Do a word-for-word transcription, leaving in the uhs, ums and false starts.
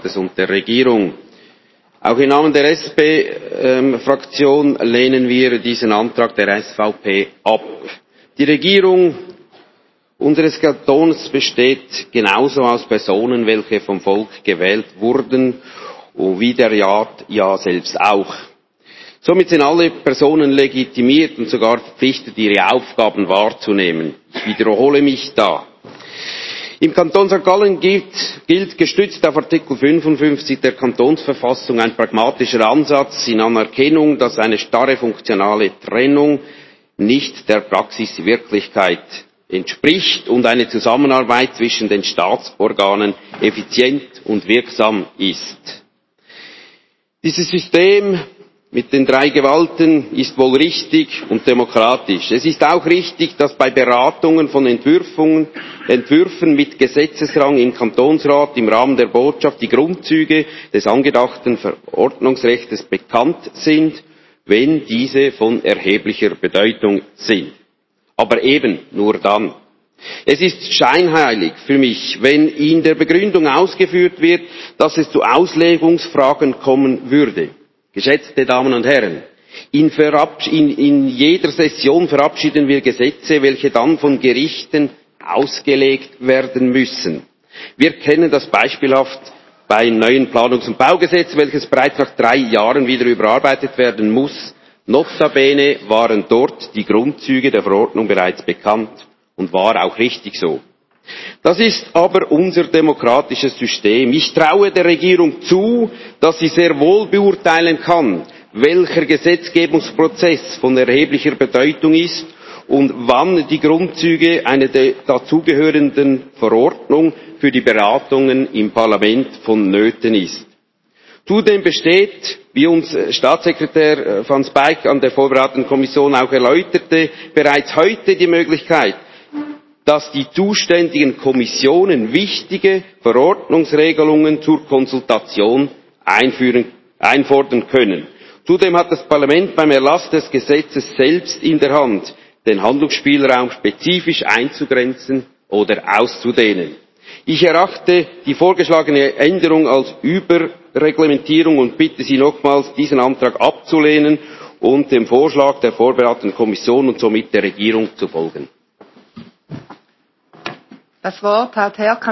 und der Regierung. Auch im Namen der S P-Fraktion lehnen wir diesen Antrag der S V P ab. Die Regierung unseres Kantons besteht genauso aus Personen, welche vom Volk gewählt wurden, wie der Rat ja selbst auch. Somit sind alle Personen legitimiert und sogar verpflichtet, ihre Aufgaben wahrzunehmen. Ich wiederhole mich da. Im Kanton Sankt Gallen gilt, gilt gestützt auf Artikel fünfundfünfzig der Kantonsverfassung ein pragmatischer Ansatz in Anerkennung, dass eine starre funktionale Trennung nicht der Praxiswirklichkeit entspricht und eine Zusammenarbeit zwischen den Staatsorganen effizient und wirksam ist. Dieses System mit den drei Gewalten ist wohl richtig und demokratisch. Es ist auch richtig, dass bei Beratungen von Entwürfen, Entwürfen mit Gesetzesrang im Kantonsrat im Rahmen der Botschaft die Grundzüge des angedachten Verordnungsrechts bekannt sind, wenn diese von erheblicher Bedeutung sind. Aber eben nur dann. Es ist scheinheilig für mich, wenn in der Begründung ausgeführt wird, dass es zu Auslegungsfragen kommen würde. Geschätzte Damen und Herren, in, in, in jeder Session verabschieden wir Gesetze, welche dann von Gerichten ausgelegt werden müssen. Wir kennen das beispielhaft beim neuen Planungs- und Baugesetz, welches bereits nach drei Jahren wieder überarbeitet werden muss. Notabene waren dort die Grundzüge der Verordnung bereits bekannt und war auch richtig so. Das ist aber unser demokratisches System. Ich traue der Regierung zu, dass sie sehr wohl beurteilen kann, welcher Gesetzgebungsprozess von erheblicher Bedeutung ist und wann die Grundzüge einer dazugehörenden Verordnung für die Beratungen im Parlament vonnöten ist. Zudem besteht, wie uns Staatssekretär van Speyk an der vorbereitenden Kommission auch erläuterte, bereits heute die Möglichkeit, dass die zuständigen Kommissionen wichtige Verordnungsregelungen zur Konsultation einführen, einfordern können. Zudem hat das Parlament beim Erlass des Gesetzes selbst in der Hand, den Handlungsspielraum spezifisch einzugrenzen oder auszudehnen. Ich erachte die vorgeschlagene Änderung als Überreglementierung und bitte Sie nochmals, diesen Antrag abzulehnen und dem Vorschlag der vorbereitenden Kommission und somit der Regierung zu folgen. Das Wort hat Herr